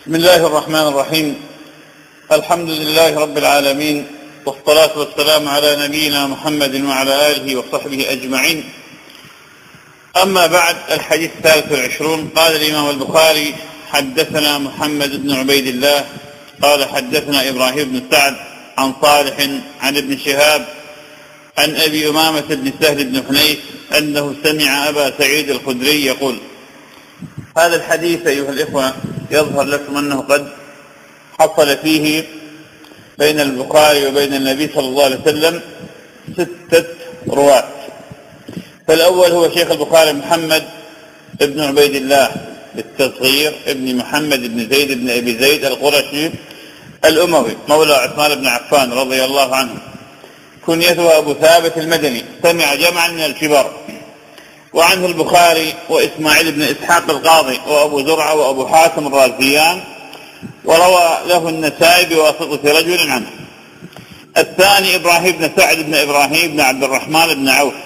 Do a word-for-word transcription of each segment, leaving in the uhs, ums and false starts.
بسم الله الرحمن الرحيم. الحمد لله رب العالمين، والصلاة والسلام على نبينا محمد وعلى آله وصحبه أجمعين. أما بعد، الحديث الثالث والعشرون. قال الإمام البخاري: حدثنا محمد بن عبيد الله قال حدثنا إبراهيم بن سعد عن صالح عن ابن شهاب عن أبي أمامة بن سهل بن حنيف أنه سمع أبا سعيد الخدري يقول. هذا الحديث أيها الإخوة يظهر لكم أنه قد حصل فيه بين البخاري وبين النبي صلى الله عليه وسلم ستة رواة. فالأول هو شيخ البخاري محمد بن عبيد الله بالتصغير ابن محمد بن زيد بن أبي زيد القرشي الأموي مولى عثمان بن عفان رضي الله عنه، كنيته أبو ثابت المدني، سمع جمعا من الكبار. وعنه البخاري وإسماعيل بن إسحاق القاضي وأبو زرعة وأبو حاتم الرازيان، وروى له النسائي بواسطة رجل عنه. الثاني إبراهيم بن سعد بن إبراهيم بن عبد الرحمن بن عوف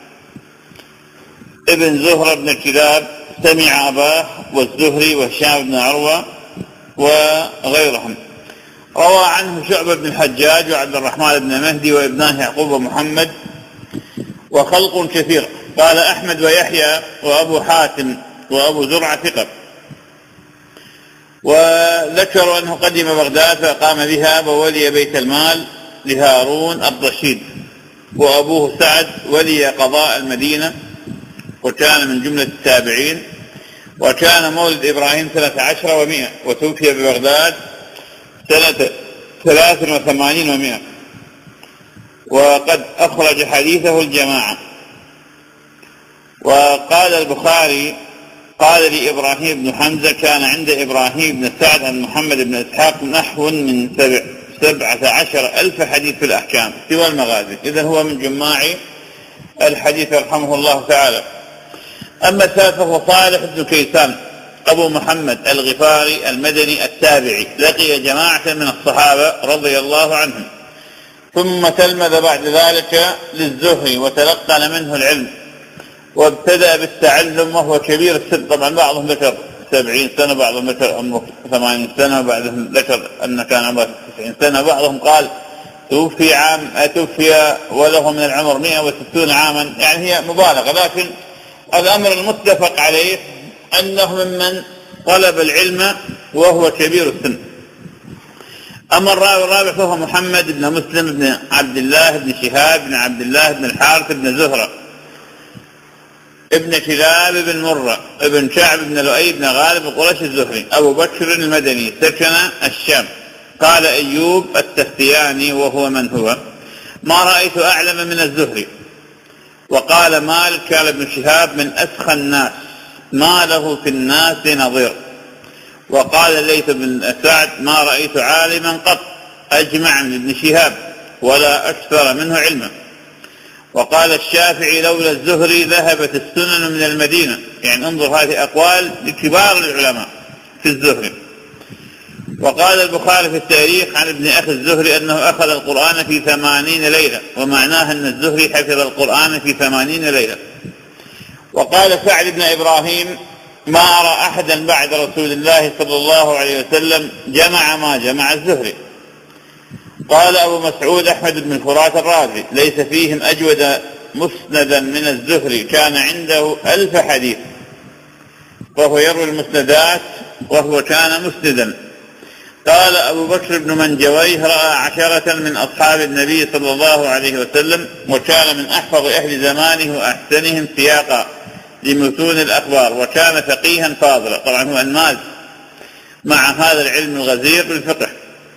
ابن زهرة بن كلاب، سمع أباه والزهري وهشام بن عروة وغيرهم. روى عنه شعبة بن الحجاج وعبد الرحمن بن مهدي وابناه يعقوب ومحمد وخلق كثير. قال أحمد ويحيى وأبو حاتم وأبو زرعة ثقة. وذكروا أنه قدم بغداد فقام بها وولي بيت المال لهارون الرشيد، وأبوه سعد ولي قضاء المدينة وكان من جملة التابعين، وكان مولد إبراهيم سنة عشر ومئة، وتوفي ببغداد سنة ثلاث وثمانين ومئة، وقد أخرج حديثه الجماعة. وقال البخاري: قال لي إبراهيم بن حمزة كان عند إبراهيم بن سعد عن محمد بن إسحاق نحو من سبع سبعة عشر ألف حديث في الأحكام سوى المغازي. إذن هو من جماع الحديث رحمه الله تعالى. أما الثالث فهو صالح بن كيسان أبو محمد الغفاري المدني التابعي، لقي جماعة من الصحابة رضي الله عنهم، ثم تلمذ بعد ذلك للزهري وتلقن منه العلم، وابتدأ بالتعلم وهو كبير السن. طبعا بعضهم ذكر سبعين سنة، بعضهم ذكر أنه ثمانين سنة، وبعضهم ذكر أنه كان عمره تسعين سنة، بعضهم قال توفي عام توفي وله من العمر مئة وستون عاما، يعني هي مبالغة، لكن الأمر المتفق عليه أنه ممن طلب العلم وهو كبير السن. أما الراوي الرابع فهو محمد بن مسلم بن عبد الله بن شهاب بن عبد الله بن الحارث بن زهرة ابن كلاب بن مرة ابن شعب بن لؤي بن غالب القرشي الزهري أبو بكر المدني، سكن الشام. قال أيوب التختياني وهو من هو: ما رأيت أعلم من الزهري. وقال مالك: كان ابن شهاب من أسخى الناس، ما له في الناس نظير. وقال الليث بن سعد: ما رأيت عالما قط أجمع من ابن شهاب ولا أكثر منه علما. وقال الشافعي: لولا الزهري ذهبت السنن من المدينة. يعني انظر هذه أقوال لكبار العلماء في الزهري. وقال البخاري في التاريخ عن ابن أخي الزهري أنه أخذ القرآن في ثمانين ليلة، ومعناه أن الزهري حفظ القرآن في ثمانين ليلة. وقال سعد بن إبراهيم: ما أرى أحدا بعد رسول الله صلى الله عليه وسلم جمع ما جمع الزهري. قال أبو مسعود أحمد بن الفرات الرازي: ليس فيهم أجود مسندا من الزهري، كان عنده ألف حديث، وهو يروي المسندات وهو كان مسندا. قال أبو بكر بن منجويه: رأى عشرة من أصحاب النبي صلى الله عليه وسلم، وكان من أحفظ أهل زمانه وأحسنهم سياقا لمتون الأخبار، وكان فقيها فاضلا. طبعا هو الماز مع هذا العلم الغزير بالفقه.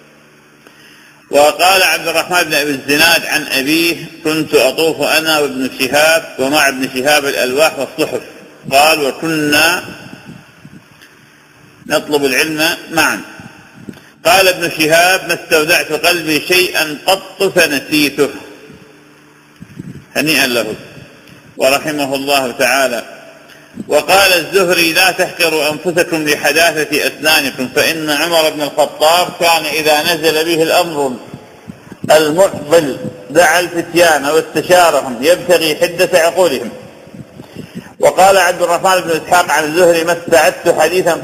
وقال عبد الرحمن بن أبي الزناد عن أبيه: كنت أطوف أنا وابن شهاب ومع ابن شهاب الألواح والصحف. قال: وكنا نطلب العلم معا. قال ابن شهاب: ما استودعت قلبي شيئا قط فنسيته. هنيئا له ورحمه الله تعالى. وقال الزهري: لا تحقروا أنفسكم لحداثة أسنانكم، فإن عمر بن الخطاب كان إذا نزل به الأمر المعضل دعا الفتيان واستشارهم يبتغي حدة عقولهم. وقال عبد الرحمن بن إسحاق عن الزهري: ما استعدت حديثا قط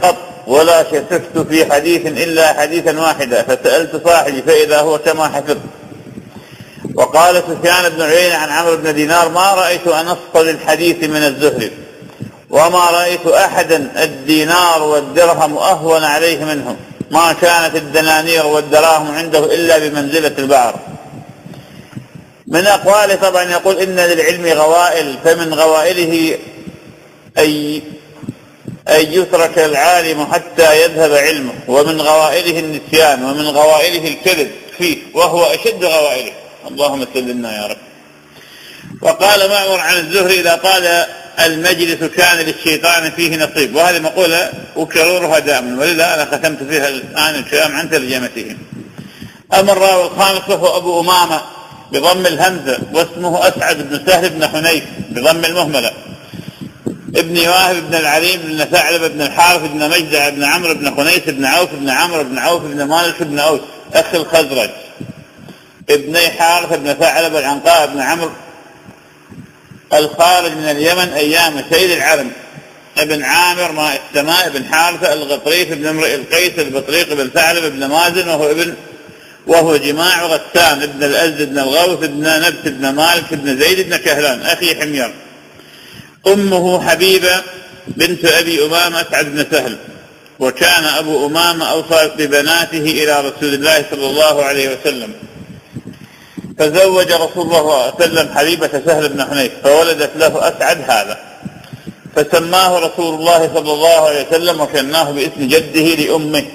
ولا شككت في حديث إلا حديثا واحدا، فسألت صاحبي فإذا هو كما حفظت. وقال سفيان بن عيينة عن عمرو بن دينار: ما رأيت أنص للحديث من الزهري، وما رأيت أحدا الدينار والدرهم أهون عليه منه، ما كانت الدنانير والدراهم عنده إلا بمنزلة البعر. من أقواله طبعا يقول: إن للعلم غوائل، فمن غوائله أي أن يترك العالم حتى يذهب علمه، ومن غوائله النسيان، ومن غوائله الكذب فيه، وهو أشد غوائله. اللهم سلمنا يا رب. وقال معمر عن الزهري: إذا طال المجلس كان للشيطان فيه نصيب. وهذه مقولة أكررها دائما، ولذا أنا ختمت فيها الآن الكلام عن ترجمته. أما الراوي الخامس وهو أبو أمامة بضم الهمزة، واسمه أسعد بن سهل بن حنيف بضم المهملة، ابن واهب بن العليم بن ثعلبة بن الحارث بن مجدع بن عمرو بن خنيس بن عوف بن عمرو بن عوف بن مالك بن أوس أخي الخزرج، ابني حارث بن ثعلبة العنقاء بن عمرو الخارج من اليمن أيام سيد العرم، ابن عامر ماء السماء بن حارثة الغطريف بن امرئ القيس البطريق بن ثعلبة بن مازن، وهو ابن وهو جماع غسان ابن الأزد بن الغوث بن نبت بن مالك بن زيد بن كهلان أخي حمير. أمه حبيبة بنت أبي أمامة أسعد بن سهل. وكان أبو أمامة أوصى ببناته إلى رسول الله صلى الله عليه وسلم، فزوج رسول الله صلى الله عليه وسلم حبيبة سهل بن حنيف، فولدت له أسعد هذا، فسماه رسول الله صلى الله عليه وسلم وكناه باسم جده لأمه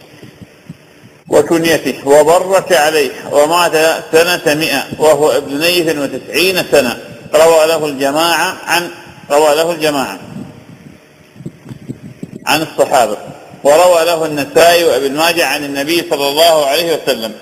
وكنيته، وبرك عليه، ومات سنة مئة وهو ابن اثنين وتسعين سنة. روى له الجماعة عن روى له الجماعة عن الصحابة، وروى له النسائي وابن ماجه عن النبي صلى الله عليه وسلم.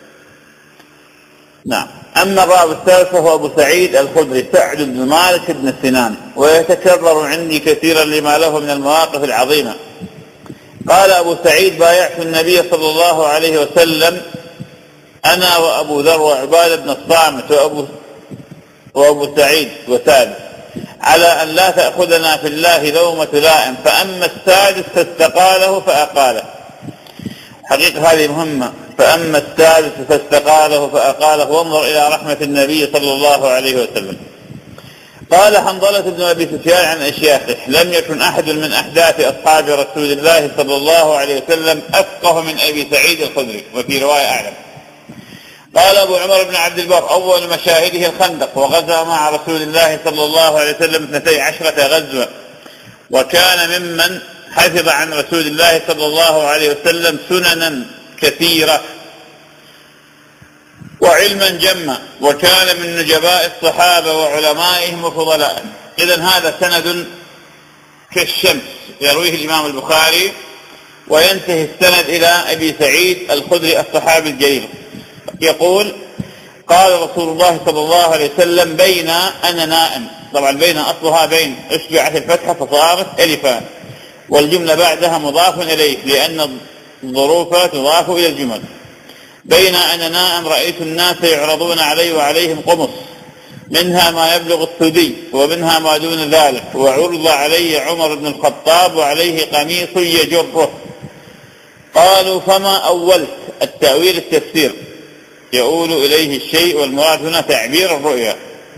نعم. أما الراوي الثالث فهو أبو سعيد الخدري سعد بن مالك بن سنان، ويتكرر عندي كثيرا لما له من المواقف العظيمة. قال أبو سعيد: بايعت النبي صلى الله عليه وسلم أنا وأبو ذر وعبادة بن الصامت وأبو, وأبو سعيد وسادس على أن لا تأخذنا في الله لومة لائم، فأما السادس فاستقاله فأقاله. حقيقة هذه مهمة. فأما السادس فاستقاله فأقاله، وانظر إلى رحمة النبي صلى الله عليه وسلم. قال حنظلة بن أبي سفيان عن أشياخه: لم يكن أحد من أحداث أصحاب رسول الله صلى الله عليه وسلم أفقه من أبي سعيد الخدري، وفي رواية أعلم. قال أبو عمر بن عبد البر: أول مشاهده الخندق، وغزا مع رسول الله صلى الله عليه وسلم اثنتي عشرة غزوة، وكان ممن حفظ عن رسول الله صلى الله عليه وسلم سننا كثيرة وعلما جما، وكان من نجباء الصحابة وعلمائهم وفضلائهم. إذن هذا سند كالشمس يرويه الإمام البخاري، وينتهي السند إلى أبي سعيد الخدري الصحابي الجليل يقول: قال رسول الله صلى الله عليه وسلم: بين أنا نائم. طبعا بين أصلها بين، أشبعت الفتحة فصارت ألفان، والجملة بعدها مضاف إليه لأن الظروف تضاف إلى الجمل. بين أنا نائم رأيت الناس يعرضون علي وعليهم قمص، منها ما يبلغ الثدي ومنها ما دون ذلك، وعرض علي عمر بن الخطاب وعليه قميص يجره. قالوا: فما أولت؟ التأويل التفسير يؤول إليه الشيء، والمراد هنا تعبير الرؤيا.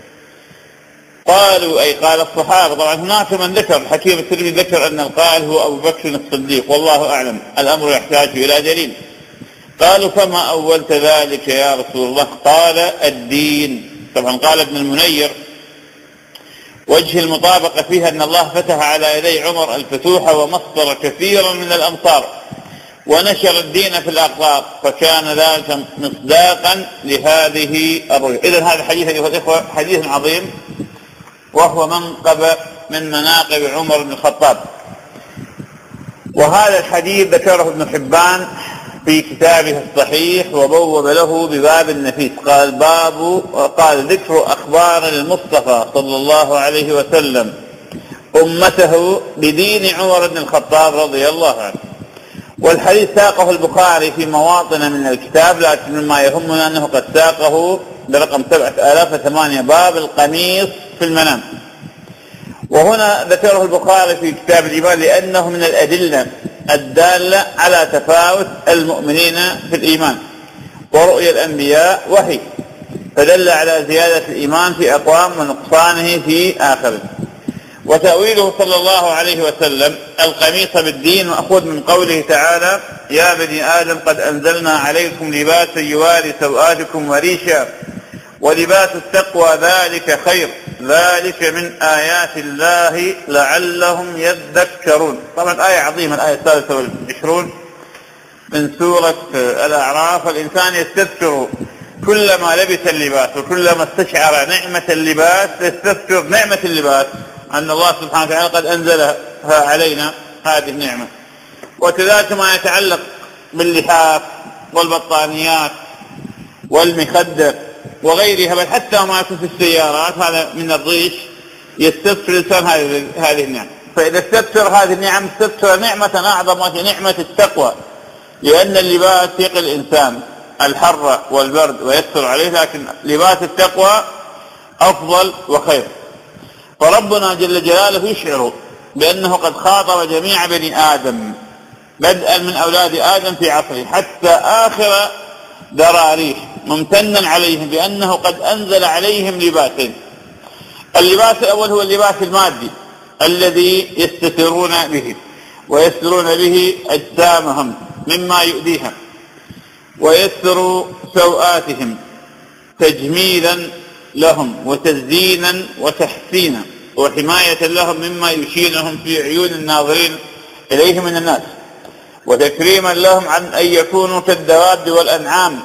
قالوا أي قال الصحابة. طبعا هناك من ذكر، حكيم الترمذي ذكر أن القائل هو أبو بكر الصديق، والله أعلم، الأمر يحتاج إلى دليل. قالوا: فما أولت ذلك يا رسول الله؟ قال: الدين. طبعا قال ابن المنير: وجه المطابقة فيها أن الله فتح على يدي عمر الفتوح ومصدر كثيرا من الأمصار، ونشر الدين في الأخلاق، فكان ذلك مصداقا لهذه الرؤيا. إذن هذا الحديث أيها الإخوة حديث عظيم، وهو منقب من مناقب عمر بن الخطاب. وهذا الحديث ذكره ابن حبان في كتابه الصحيح، وبوب له بباب النفيس. قال: باب قال ذكر أخبار المصطفى صلى الله عليه وسلم أمته بدين عمر بن الخطاب رضي الله عنه. والحديث ساقه البخاري في مواطن من الكتاب، لكن مما يهمنا أنه قد ساقه برقم سبعة آلاف وثمانية، باب القميص في المنام. وهنا ذكره البخاري في كتاب الإيمان لأنه من الأدلة الدالة على تفاوت المؤمنين في الإيمان، ورؤيا الأنبياء وحي فدل على زيادة الإيمان في أقوام ونقصانه في آخره. وتأويله صلى الله عليه وسلم القميص بالدين مأخوذ من قوله تعالى: يا بني آدم قد أنزلنا عليكم لباسا يواري سوآتكم وريشا ولباس التقوى ذلك خير ذلك من آيات الله لعلهم يذكرون. طبعا آية عظيمة، الآية الثالثة والعشرون من سورة الأعراف. الإنسان يستذكر كلما لبس اللباس وكلما استشعر نعمة اللباس يستذكر نعمة اللباس، أن الله سبحانه وتعالى قد أنزلها علينا هذه النعمة. وكذلك ما يتعلق باللحاف والبطانيات والمخدر وغيرها، بل حتى ما يكون في السيارات هذا من الريش يستذكر الإنسان هذه النعمة. فإذا استذكر هذه النعم استذكر نعمة أعظم وهي نعمة التقوى، لأن اللباس يقي الإنسان الحر والبرد ويستر عليه، لكن لباس التقوى أفضل وخير. فربنا جل جلاله يشعر بأنه قد خاطب جميع بني آدم بدءا من أولاد آدم في عصره حتى آخر ذراريه، ممتنا عليهم بأنه قد أنزل عليهم لباسين. اللباس الأول هو اللباس المادي الذي يستترون به ويسترون به أجسامهم مما يؤذيهم، ويستر سوآتهم تجميلا لهم وتزيينا وتحسينا وحماية لهم مما يشينهم في عيون الناظرين إليه من الناس، وتكريما لهم عن أن يكونوا كالدواب والأنعام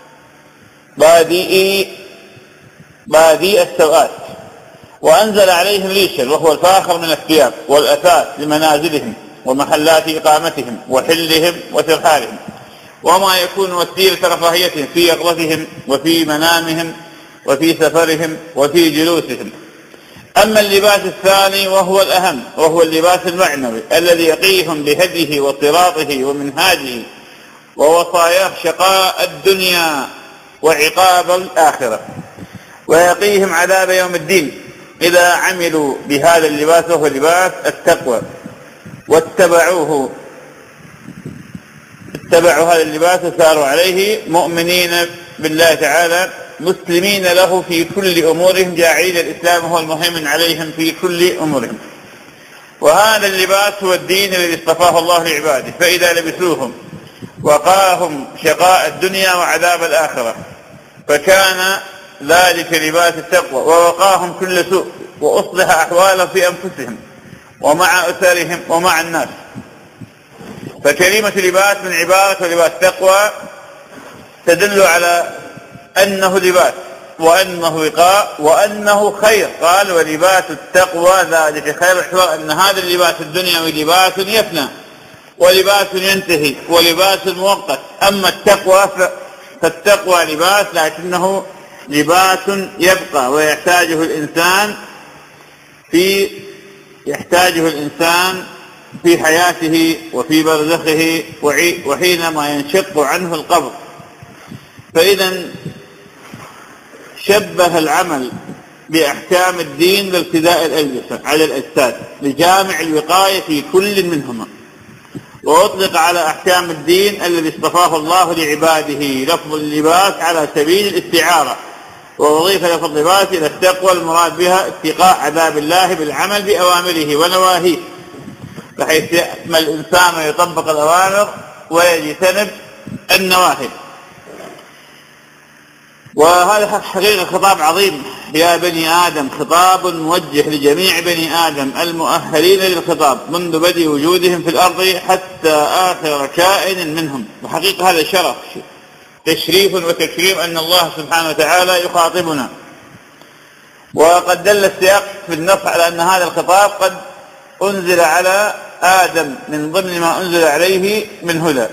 بادئي بادئ السوآت. وأنزل عليهم ريشا وهو الفاخر من الثياب والأثاث لمنازلهم ومحلات إقامتهم وحلهم وترحالهم، وما يكون وسيلة رفاهيتهم في يقظتهم وفي منامهم وفي سفرهم وفي جلوسهم. أما اللباس الثاني وهو الأهم وهو اللباس المعنوي الذي يقيهم بهديه وصراطه ومنهاجه ووصاياه شقاء الدنيا وعقاب الآخرة، ويقيهم عذاب يوم الدين إذا عملوا بهذا اللباس وهو لباس التقوى واتبعوه اتبعوا هذا اللباس وساروا عليه مؤمنين بالله تعالى مسلمين له في كل أمورهم، جاعلين الإسلام هو المهيمن عليهم في كل أمورهم. وهذا اللباس هو الدين الذي اصطفاه الله لعباده، فإذا لبسوهم وقاهم شقاء الدنيا وعذاب الآخرة، فكان ذلك لباس التقوى ووقاهم كل سوء وأصلح أحوالهم في أنفسهم ومع أسرهم ومع الناس. فكلمة لباس من عبارة ولباس تقوى تدل على أنه لباس وأنه وقاء وأنه خير. قال ولباس التقوى ذلك خير، الحوار أن هذا اللباس الدنيوي لباس يفنى ولباس ينتهي ولباس مؤقت، أما التقوى فالتقوى لباس لكنه لباس يبقى ويحتاجه الإنسان في يحتاجه الإنسان في حياته وفي برزخه وحينما ينشق عنه القبر. فإذا شبه العمل بأحكام الدين لارتداء الألبسة على الأجساد لجامع الوقاية في كل منهما، وأطلق على أحكام الدين الذي اصطفاه الله لعباده لفظ اللباس على سبيل الاستعارة، ووظيفة لفظ اللباس إلى التقوى المراد بها اتقاء عذاب الله بالعمل بأوامره ونواهيه، بحيث يأمل الإنسان ويطبق الأوامر ويجتنب النواهي. وهذا حقيقة خطاب عظيم يا بني آدم، خطاب موجه لجميع بني آدم المؤهلين للخطاب منذ بدء وجودهم في الأرض حتى آخر كائن منهم. وحقيقة هذا شرف تشريف وتكريم أن الله سبحانه وتعالى يخاطبنا. وقد دل السياق في النص على أن هذا الخطاب قد أنزل على آدم من ضمن ما أنزل عليه من هدى.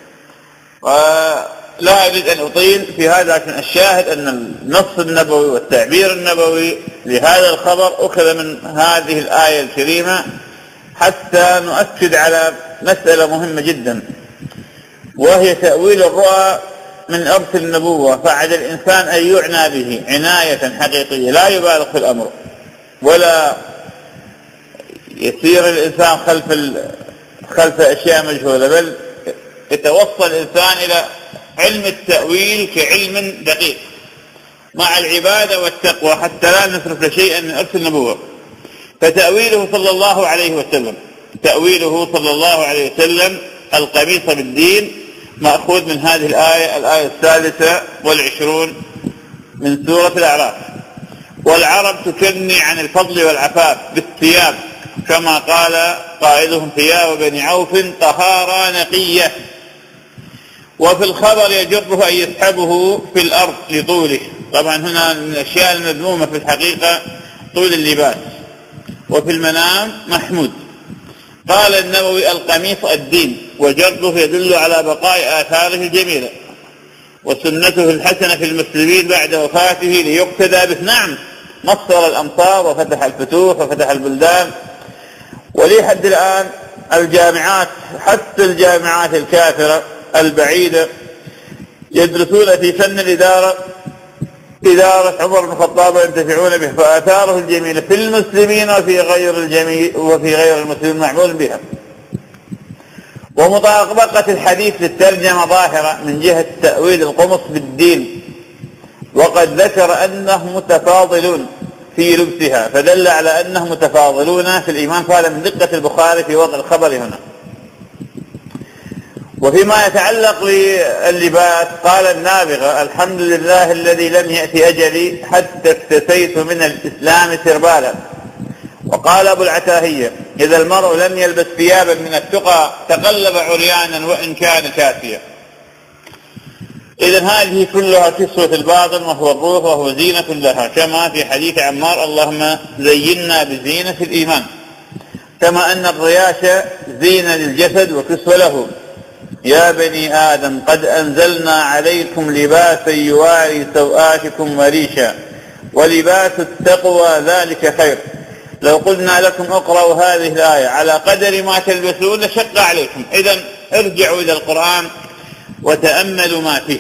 ولا أريد أن أطيل في هذا، لكن الشاهد أن النص النبوي والتعبير النبوي لهذا الخبر أخذ من هذه الآية الكريمة حتى نؤكد على مسألة مهمة جدا، وهي تأويل الرؤى من إرث النبوة. فعلى الإنسان أن يعنى به عناية حقيقية، لا يبالغ في الأمر ولا يسير الإنسان خلف خلف أشياء مجهولة، بل يتوصل الإنسان إلى علم التأويل كعلم دقيق مع العبادة والتقوى حتى لا نصرف شيئا من إرث النبوة. فتأويله صلى الله عليه وسلم تأويله صلى الله عليه وسلم القميص بالدين مأخوذ من هذه الآية الآية الثالثة والعشرون من سورة الأعراف. والعرب تكني عن الفضل والعفاف بالثياب كما قال قائلهم ثياب بني عوف طهارة نقية. وفي الخبر يجره أن يسحبه في الأرض لطوله. طبعا هنا من الأشياء المذمومة في الحقيقة طول اللباس، وفي المنام محمود. قال النووي القميص الدين، وجره يدل على بقاء آثاره الجميلة وسنته الحسنة في المسلمين بعد وفاته ليقتدى به. نعم، نصر الأمصار وفتح الفتوح وفتح البلدان، ولي حد الآن الجامعات حتى الجامعات الكافرة البعيدة يدرسون في فن الإدارة إدارة عمر بن الخطاب وينتفعون به، فآثاره الجميلة في المسلمين وفي غير الجميع وفي غير المسلمين معمول بها. ومطابقة الحديث للترجمة ظاهرة من جهة تأويل القمص بالدين، وقد ذكر أنهم متفاضلون في لبسها فدل على أنهم متفاضلون في الإيمان، فهذا من دقة البخاري في وضع الخبر هنا. وفيما يتعلق باللباس قال النابغة الحمد لله الذي لم يأتي أجلي حتى اكتسيت من الإسلام سربالا. وقال أبو العتاهية إذا المرء لم يلبس ثيابا من التقى تقلب عريانا وإن كان كاسيا. إذن هذه كلها كسوة الباطن وهو الروح وهو زينة لها، كما في حديث عمار اللهم زينا بزينة الإيمان، كما أن الرياشة زينة للجسد وكسوة له. يا بني آدم قد أنزلنا عليكم لباسا يواري سوآتكم وريشا ولباس التقوى ذلك خير. لو قلنا لكم اقرأوا هذه الآية على قدر ما تلبسون لشق عليكم. إذن ارجعوا إلى القرآن وتأملوا ما فيه.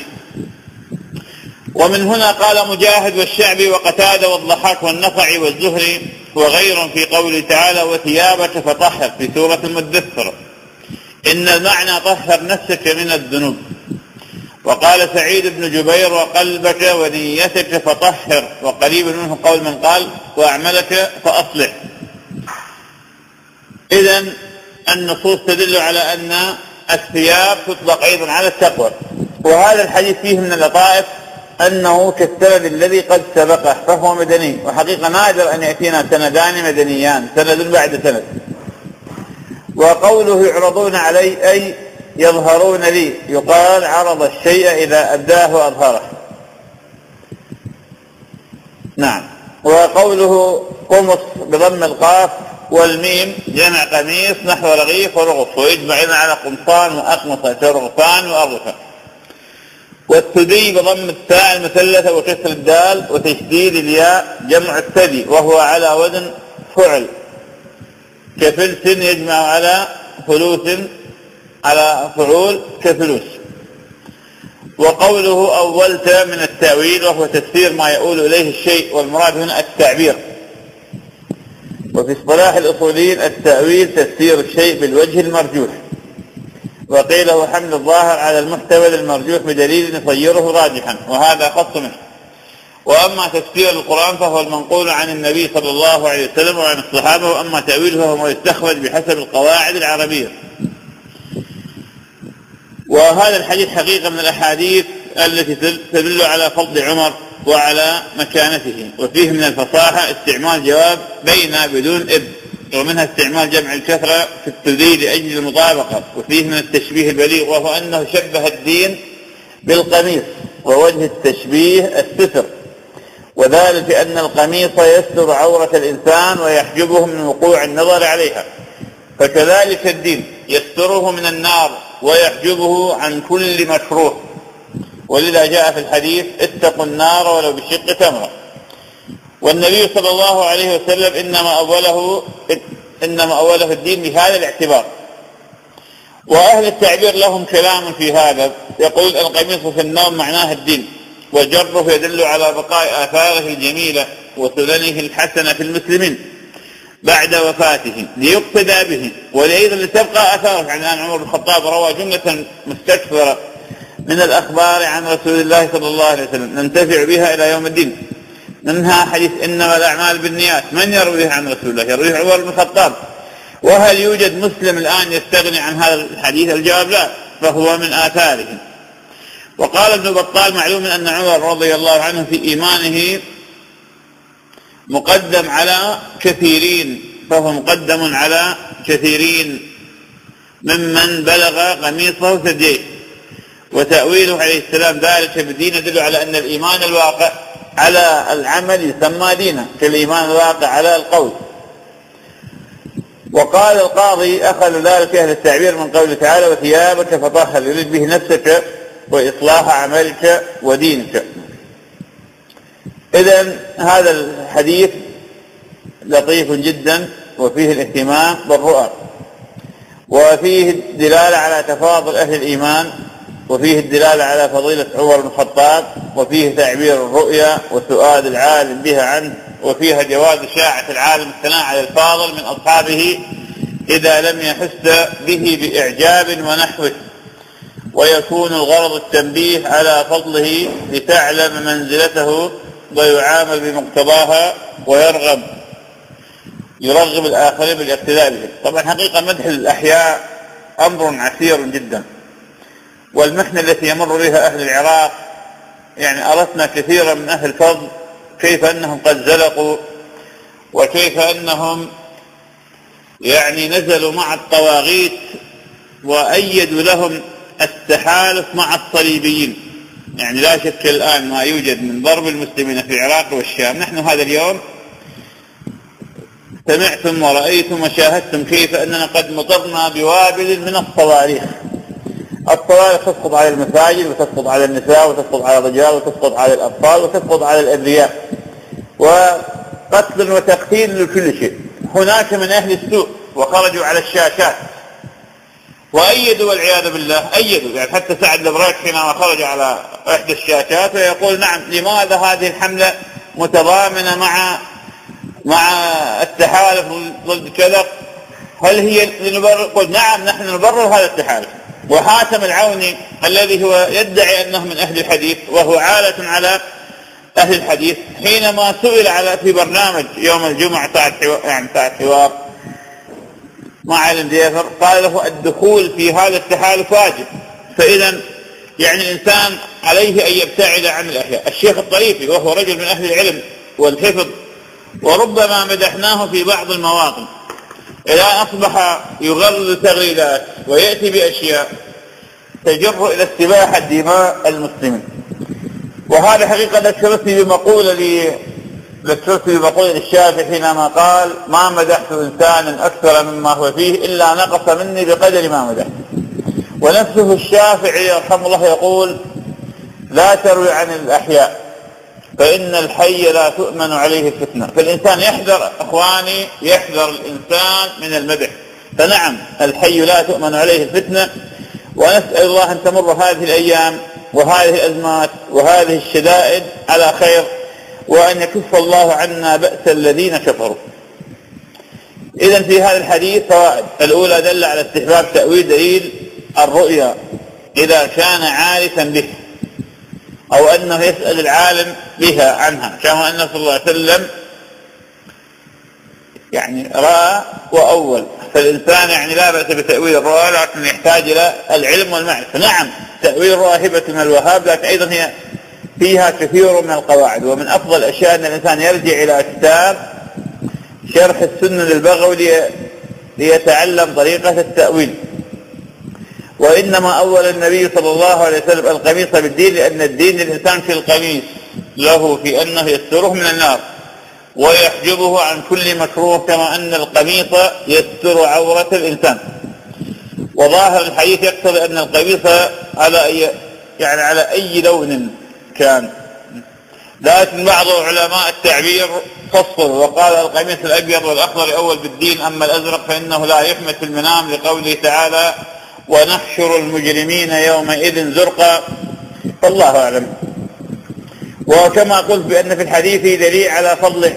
ومن هنا قال مجاهد والشعبي وقتادة والضحاك والنخعي والزهري وغيرهم في قوله تعالى وثيابك فطهر في سورة المدثر إن المعنى طهر نفسك من الذنوب. وقال سعيد بن جبير وقلبك ونيتك فطهر، وقريب منه قول من قال وأعملك فأصلح. إذن النصوص تدل على أن الثياب تطلق أيضا على التقوى. وهذا الحديث فيه من اللطائف أنه كالسند الذي قد سبقه فهو مدني، وحقيقة نادر أن يأتينا سندان مدنيان سند بعد سند. وقوله يعرضون علي أي يظهرون لي، يقال عرض الشيء إذا أبداه وأظهره. نعم. وقوله قمص بضم القاف والميم جمع قميص نحو رغيف ورغف، ويجمع على قمصان وأقمصة كرغفان وأرغفة. والثدي بضم التاء المثلثة وكسر الدال وتشديد الياء جمع الثدي وهو على وزن فعل، كفلس يجمع على فلوس على فعول كفلوس. وقوله أولت من التأويل وهو تفسير ما يؤول إليه الشيء، والمراد هنا التعبير. وفي اصطلاح الأصوليين التأويل تفسير الشيء بالوجه المرجوح، وقيل هو حمل الظاهر على المحتمل المرجوح بدليل يصيره راجحا، وهذا خاص منه. وأما تفسير القرآن فهو المنقول عن النبي صلى الله عليه وسلم وعن الصحابة، وأما تأويله فهو ما يستخرج بحسب القواعد العربية. وهذا الحديث حقيقة من الأحاديث التي تدل على فضل عمر وعلى مكانته، وفيه من الفصاحة استعمال جواب بين بدون اب، ومنها استعمال جمع الكثرة في التذيل لأجل المطابقة، وفيه من التشبيه البليغ وهو أنه شبه الدين بالقميص، ووجه التشبيه الستر، وذلك أن القميص يستر عورة الإنسان ويحجبه من وقوع النظر عليها، فكذلك الدين يستره من النار ويحجبه عن كل مكروه. ولذا جاء في الحديث اتقوا النار ولو بشق تمرة. والنبي صلى الله عليه وسلم إنما أوله إنما أوله الدين بهذا الاعتبار. وأهل التعبير لهم كلام في هذا، يقول القميص في النوم معناه الدين، وجره يدل على بقاء آثاره الجميلة وسننه الحسنة في المسلمين، بعد وفاته ليقتدى به، ولأيضا لتبقى أثاره. يعني الآن عمر بن الخطاب روى جملة مستكثرة من الأخبار عن رسول الله صلى الله عليه وسلم ننتفع بها إلى يوم الدين، منها حديث إنما الأعمال بالنيات، من يرويه عن رسول الله؟ يرويه عمر بن الخطاب. وهل يوجد مسلم الآن يستغني عن هذا الحديث؟ الجواب لا، فهو من آثارهم. وقال ابن بطال معلوم أن عمر رضي الله عنه في إيمانه مقدم على كثيرين، فهو مقدم على كثيرين ممن بلغ قميصه ثدييه. وتأويله عليه السلام ذلك بالدين يدل على أن الإيمان الواقع على العمل يسمى دينا كالإيمان الواقع على القول. وقال القاضي أخذ ذلك أهل التعبير من قوله تعالى وثيابك فطهر، يريد به نفسك وإصلاح عملك ودينك. إذن هذا الحديث لطيف جدا وفيه الاهتمام بالرؤى، وفيه الدلالة على تفاضل أهل الإيمان، وفيه الدلالة على فضيلة عمر بن الخطاب، وفيه تعبير الرؤيا وسؤال العالم بها عنه، وفيها جواز شاعة العالم الثناء على الفاضل من أصحابه إذا لم يحس به بإعجاب ونحوه، ويكون الغرض التنبيه على فضله لتعلم منزلته ويعامل بمقتضاها ويرغب يرغب الآخرين بالاقتداء به. طبعا حقيقة مدح الأحياء أمر عسير جدا، والمحنة التي يمر بها أهل العراق يعني أردنا كثيرا من أهل الفضل كيف أنهم قد زلقوا، وكيف أنهم يعني نزلوا مع الطواغيت وأيدوا لهم التحالف مع الصليبيين. يعني لا شك الآن ما يوجد من ضرب المسلمين في العراق والشام. نحن هذا اليوم سمعتم ورأيتم وشاهدتم كيف أننا قد مطرنا بوابل من الصواريخ. الصواريخ تسقط على المساجد، وتسقط على النساء، وتسقط على الرجال، وتسقط على الأطفال، وتسقط على الأبرياء، وقتل وتقتيل لكل شيء. هناك من أهل السوء وخرجوا على الشاشات وأيدوا والعياذ بالله، أيدوا يعني حتى سعد البراك حينما خرج على إحدى الشاشات ويقول نعم لماذا هذه الحملة متضامنة مع مع التحالف ضد كذا؟ هل هي لنبرر؟ قل نعم نحن نبرر هذا التحالف. وحاتم العوني الذي هو يدعي أنه من أهل الحديث وهو عالة على أهل الحديث، حينما سئل على في برنامج يوم الجمعة ساعة يعني ساعة حوار مع علم ديفر قال له الدخول في هذا التحالف واجب. فإذا يعني الإنسان عليه أن يبتعد عن الأحياء. الشيخ الطريفي وهو رجل من أهل العلم والحفظ، وربما مدحناه في بعض المواطن إلى أصبح يغرد تغريدات ويأتي بأشياء تجر إلى استباحة دماء المسلمين. وهذا حقيقة ذكرتني بمقولة لي ذكرتني بمقولة للشافعي حينما قال ما مدحت إنسانا أكثر مما هو فيه إلا نقص مني بقدر ما مدحت. ونفسه الشافعي رحمه الله يقول لا تروي عن الأحياء فإن الحي لا تؤمن عليه الفتنة. فالإنسان يحذر أخواني، يحذر الإنسان من المدح. فنعم الحي لا تؤمن عليه الفتنة، ونسأل الله أن تمر هذه الأيام وهذه الأزمات وهذه الشدائد على خير، وأن يكف الله عنا بأس الذين كفروا. إذن في هذا الحديث فوائد. الأولى دل على استحباب تأويل دليل الرؤيا إذا كان عارفا به، أو أنه يسأل العالم بها عنها، كما أن صلى الله عليه وسلم يعني رأى وأول. فالإنسان يعني لا بأس بتأويل الرؤى، لكن يحتاج إلى العلم والمعرفة. نعم تأويل الرؤى هبة من الوهاب، لكن أيضا هي فيها كثير من القواعد. ومن أفضل الأشياء أن الإنسان يرجع إلى كتاب شرح السنة للبغوي ليتعلم طريقة التأويل. وإنما أول النبي صلى الله عليه وسلم القميص بالدين، لأن الدين للإنسان في القميص له في أنه يستره من النار ويحجبه عن كل مكروه، كما أن القميص يستر عورة الإنسان. وظاهر الحديث يقتضي أن القميص على أي يعني على أي لون كان، لكن بعض علماء التعبير فصل وقال القميص الأبيض والأخضر أول بالدين، أما الأزرق فإنه لا يحمل في المنام، لقوله تعالى ونحشر المجرمين يومئذ زرقا. فالله أعلم. وكما قلت بأن في الحديث دليل على فضل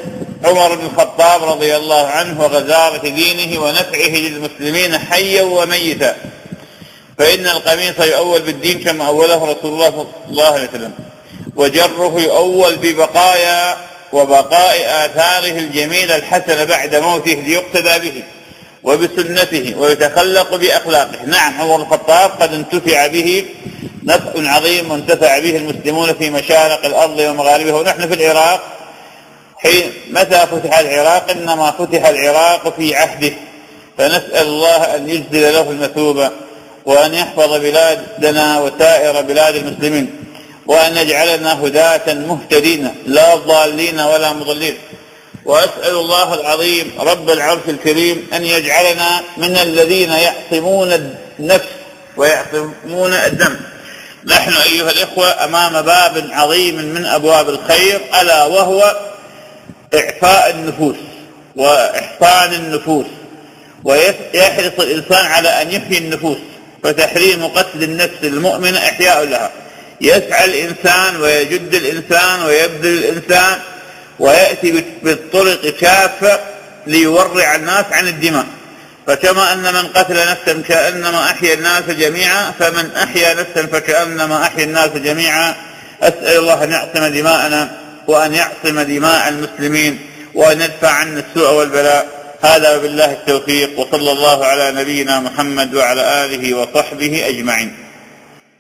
عمر بن الخطاب رضي الله عنه وغزارة دينه ونفعه للمسلمين حيا وميتا، فإن القميص يؤول بالدين كما أوله رسول الله صلى الله عليه وسلم، وجره يؤول ببقايا وبقاء آثاره الجميلة الحسنة بعد موته ليقتدى به وبسنته ويتخلق بأخلاقه. نعم، عمر الخطاب قد انتفع به نفع عظيم وانتفع به المسلمون في مشارق الأرض ومغاربها، ونحن في العراق حين متى فتح العراق؟ إنما فتح العراق في عهده، فنسأل الله أن يجزل له المثوبة وأن يحفظ بلادنا وسائر بلاد المسلمين، وأن يجعلنا هداة مهتدين لا ضالين ولا مضلين. وأسأل الله العظيم رب العرش الكريم أن يجعلنا من الذين يعصمون النفس ويعصمون الدم. نحن أيها الإخوة أمام باب عظيم من أبواب الخير، ألا وهو إعفاء النفوس وإحصان النفوس، ويحرص الإنسان على أن يحيي النفوس، فتحريم قتل النفس المؤمنة إحياء لها. يسعى الإنسان ويجد الإنسان ويبذل الإنسان ويأتي بالطرق كافة ليورع الناس عن الدماء، فكما أن من قتل نفسا كأنما أحيا الناس جميعا، فمن أحيا نفسا فكأنما أحيا الناس جميعا. أسأل الله أن يعصم دماءنا وأن يعصم دماء المسلمين وأن يدفع عنا السوء والبلاء. هذا وبالله التوفيق، وصلى الله على نبينا محمد وعلى آله وصحبه أجمعين.